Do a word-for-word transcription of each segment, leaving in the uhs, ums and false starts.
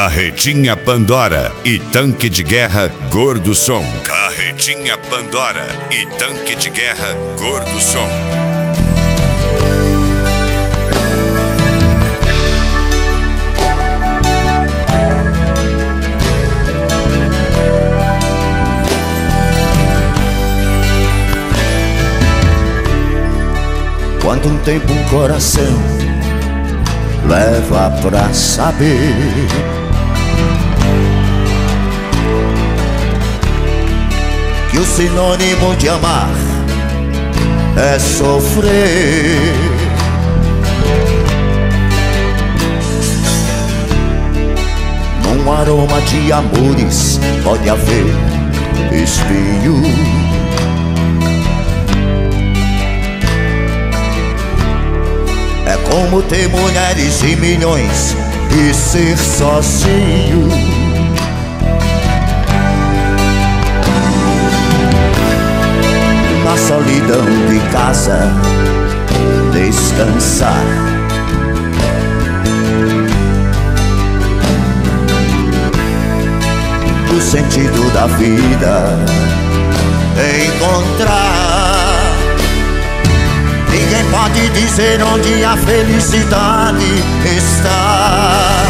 Carretinha Pandora e Tanque de Guerra Gordo Som. Carretinha Pandora e Tanque de Guerra Gordo Som. Quanto tempo um coração leva pra saber que o sinônimo de amar é sofrer. Num aroma de amores pode haver espinho. É como ter mulheres e milhões e ser sozinho. Na solidão de casa descansar. O sentido da vida encontrar. Ninguém pode dizer onde a felicidade está.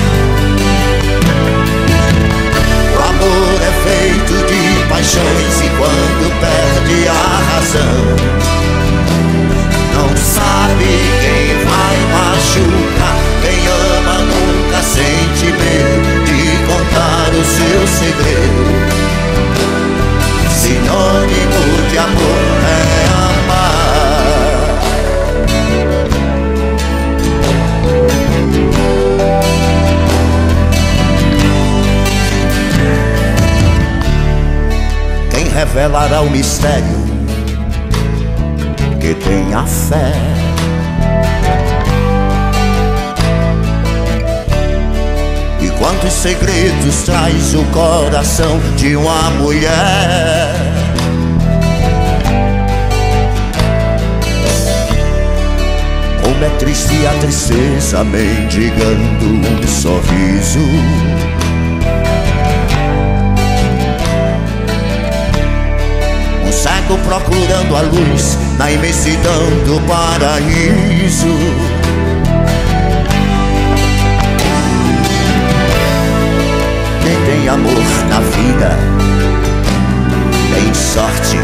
O amor é feito de paixões e quando perde a razão, não sabe quem vai machucar. Quem ama nunca sente medo de contar o seu segredo. Sinônimo de amor é amar. Quem revelará o mistério que tem a fé? E quantos segredos traz o coração de uma mulher? Como é triste a tristeza mendigando um sorriso. Um cego procurando a luz na imensidão do paraíso. Quem tem amor na vida tem sorte.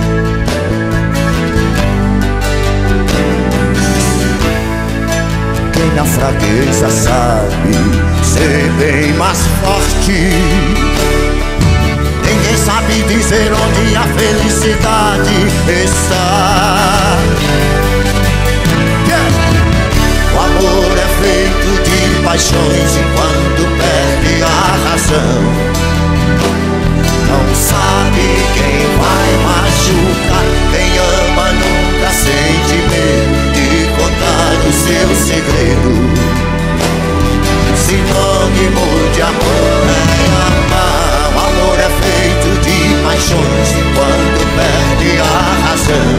Quem na fraqueza sabe ser bem mais forte. Ninguém sabe dizer onde a felicidade está. Yeah. O amor é feito de paixões e quando perde a razão, não sabe quem vai machucar. Quem ama nunca sente medo de contar o seu segredo. Sinônimo de amor é amar. O amor é feito de paixões e quando perde a razão,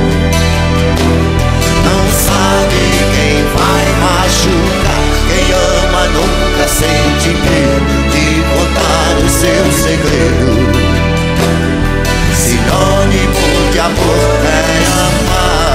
não sabe quem vai machucar. Quem ama nunca sente medo de contar o seu segredo. Sinônimo de amor é amar.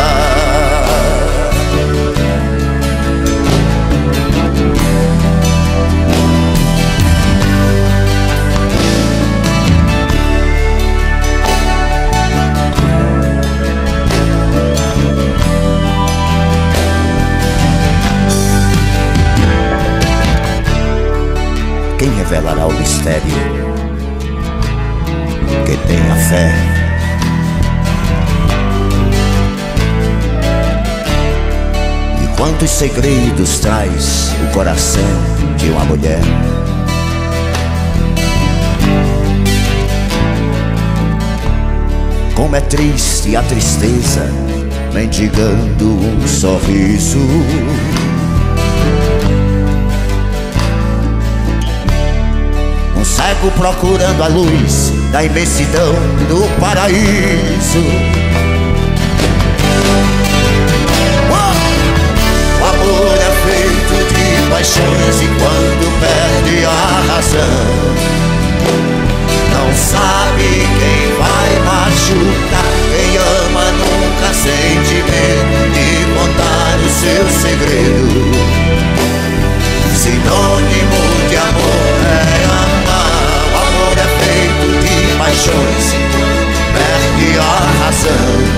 Quem revelará o mistério que tem a fé? E quantos segredos traz o coração de uma mulher? Como é triste a tristeza mendigando um sorriso. Um cego procurando a luz da imensidão do paraíso. O amor é feito de paixões e quando perde a razão, seu segredo. Sinônimo de amor é amar. O amor é feito de paixões, perde a razão.